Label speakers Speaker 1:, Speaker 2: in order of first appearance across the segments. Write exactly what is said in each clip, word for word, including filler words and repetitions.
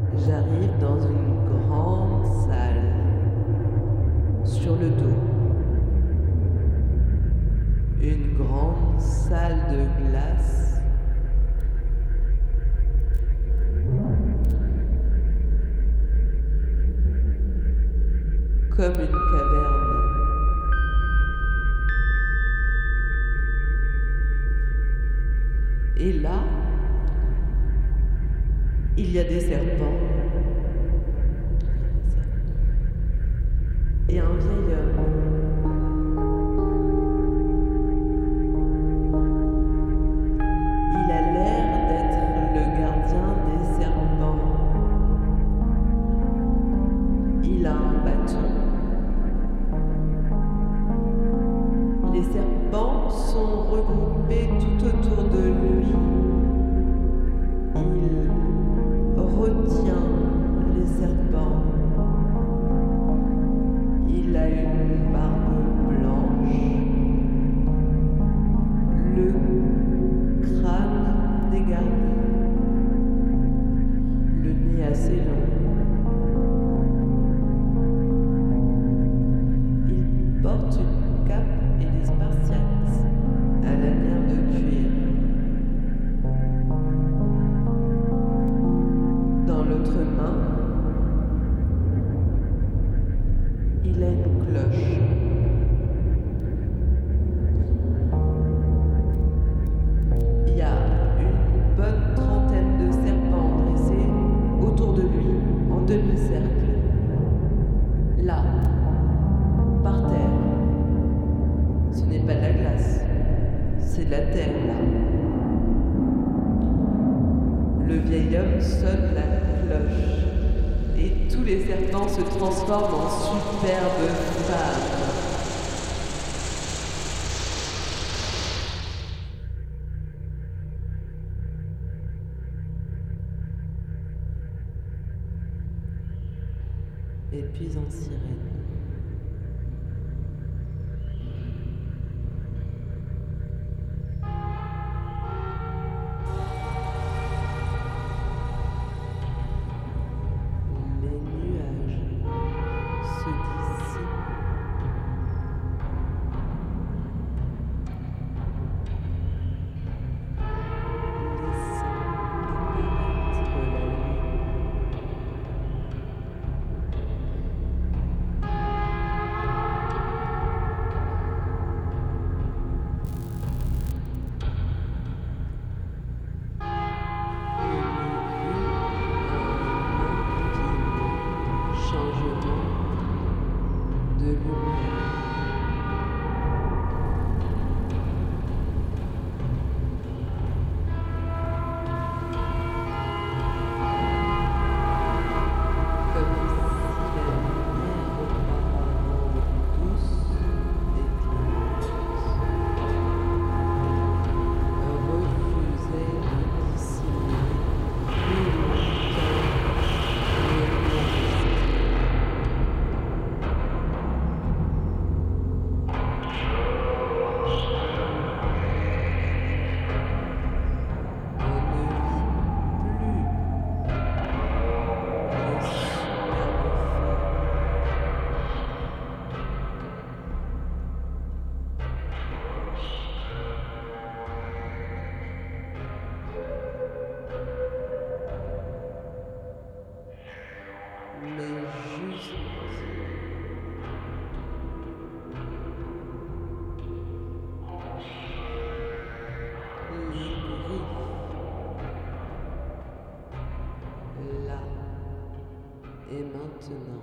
Speaker 1: J'arrive dans une grande salle, sur le dos. Une grande salle de glace. Comme une caverne. Et là, il y a des serpents. Et un vieil homme. Il a l'air d'être le gardien des serpents. Il a un bâton. Les serpents sont regroupés tout autour de lui. Il retient les serpents. Il a une barbe blanche, le crâne dégarni, le nez assez long. Il porte une cape et des spartiates à lanière de cuir. Dans l'autre main, il a une cloche. Il y a une bonne trentaine de serpents dressés autour de lui, en demi-cercle. Là, par terre. Ce n'est pas de la glace, c'est de la terre, là. Le vieil homme sonne la cloche. Et tous les serpents se transforment en superbes femmes. Et puis en sirène. Et maintenant,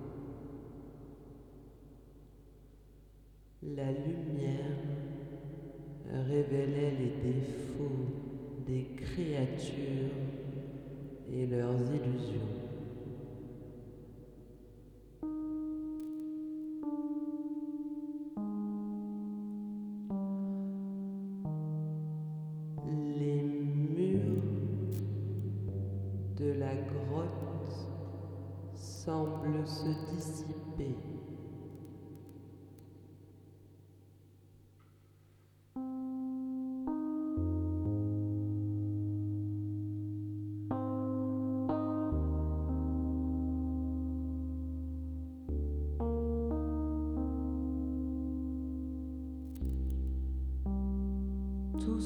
Speaker 1: la lumière révélait les défauts des créatures et leurs illusions. Les murs de la grotte semblent se dissiper.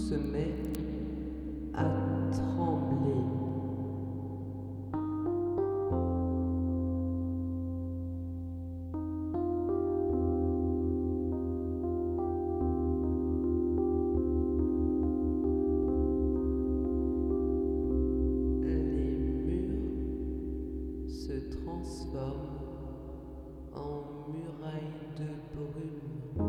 Speaker 1: se met à trembler. Les murs se transforment en murailles de brume.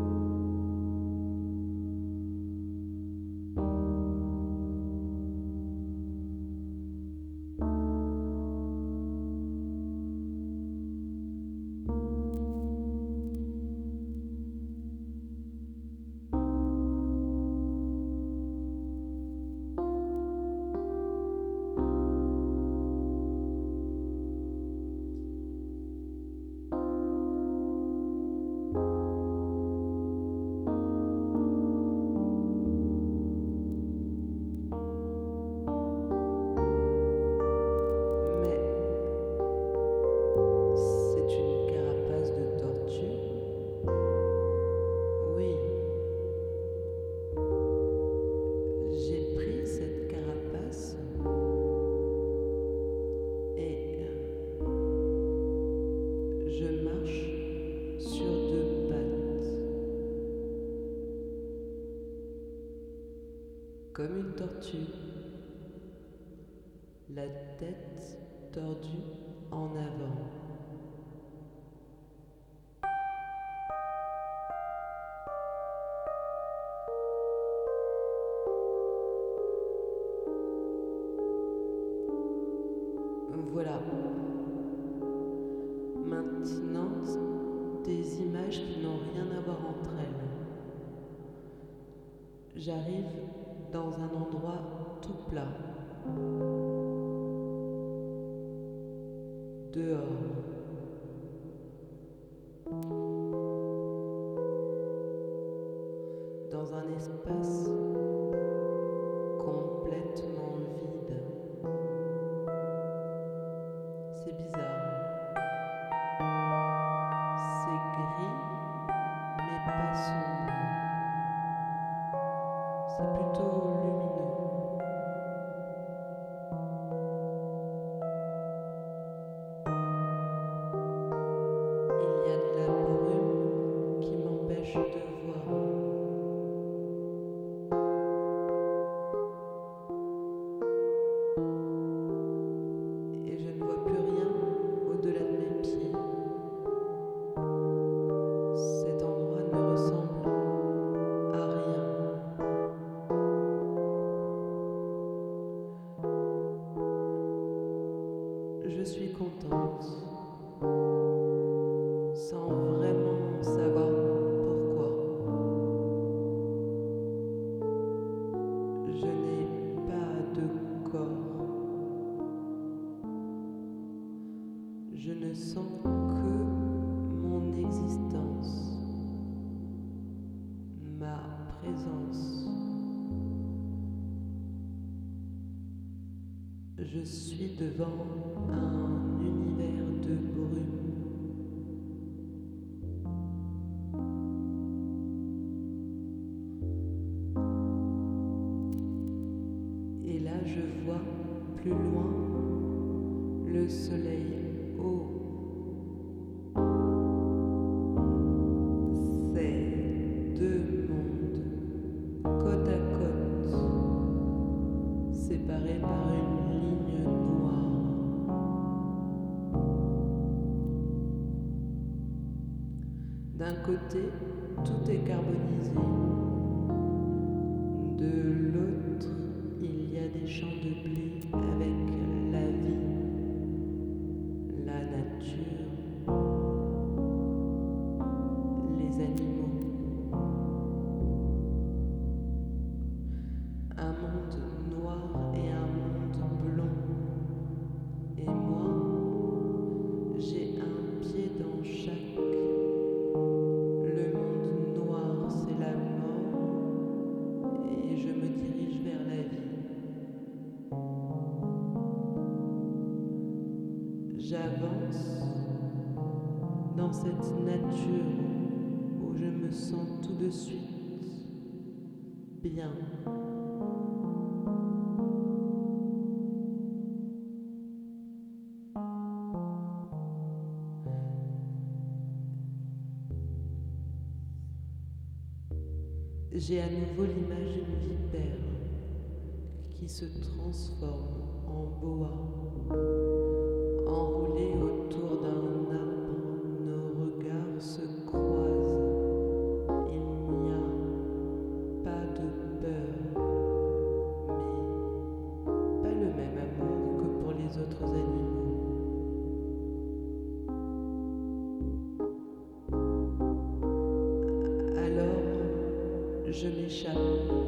Speaker 1: Comme une tortue, la tête tordue en avant. Voilà. Maintenant, des images qui n'ont rien à voir entre elles. J'arrive dans un endroit tout plat. Dehors. Dans un espace complètement vide. C'est bizarre. C'est gris, mais pas sombre. C'est plutôt lumineux. Il y a de la brume qui m'empêche de voir. Et je ne vois plus rien au-delà de mes pieds. Cet endroit ne ressemble à rien. Je suis contente, sans vraiment savoir pourquoi. Je n'ai pas de corps. Je ne sens que mon existence, ma présence. Je suis devant un univers de brume. Et là, je vois plus loin le soleil haut. C'est deux mondes, côte à côte, séparés par une ligne noire. D'un côté, tout est carbonisé. De l'autre, il y a des champs de blé avec la vie, la nature, les animaux. Un monde noir et un monde blond. Et moi, j'ai un pied dans chaque. Le monde noir, c'est la mort, et je me dirige vers la vie. J'avance dans cette nature où je me sens tout de suite bien. J'ai à nouveau l'image d'une vipère qui se transforme en boa, enroulée autour d'un arbre. Nos regards se croisent. Il n'y a pas de peur, mais pas le même amour que pour les autres animaux. Alors, je m'échappe.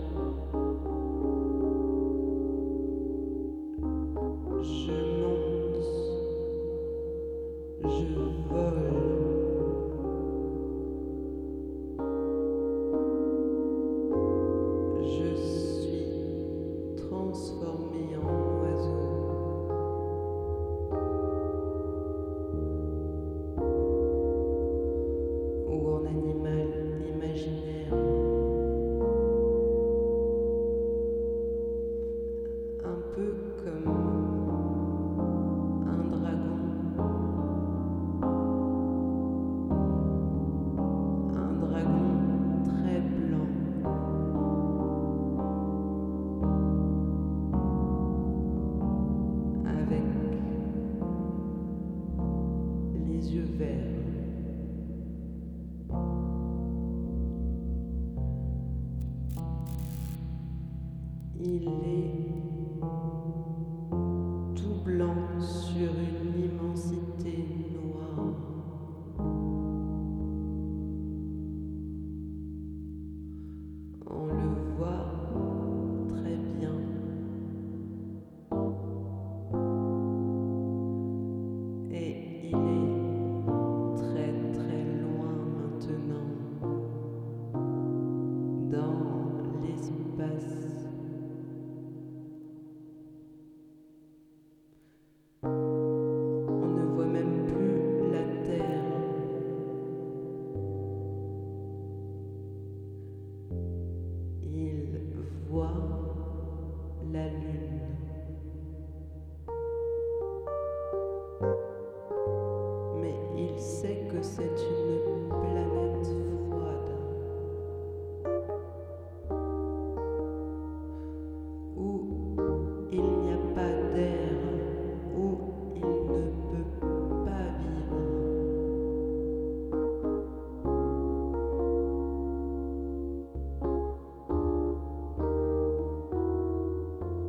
Speaker 1: Je monte, je vole. Je suis transformé en oiseau. Ou en animal imaginaire. Un peu comme un dragon, un dragon très blanc, avec les yeux verts. Il est tout blanc sur une immensité noire. On le voit très bien. Et il est très très loin maintenant, dans l'espace. On ne voit même plus la terre. Il voit la lune. Mais il sait que c'est une planète froide où il n'y a pas d'air, où il ne peut pas vivre.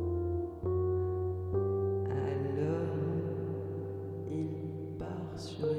Speaker 1: Alors, il part sur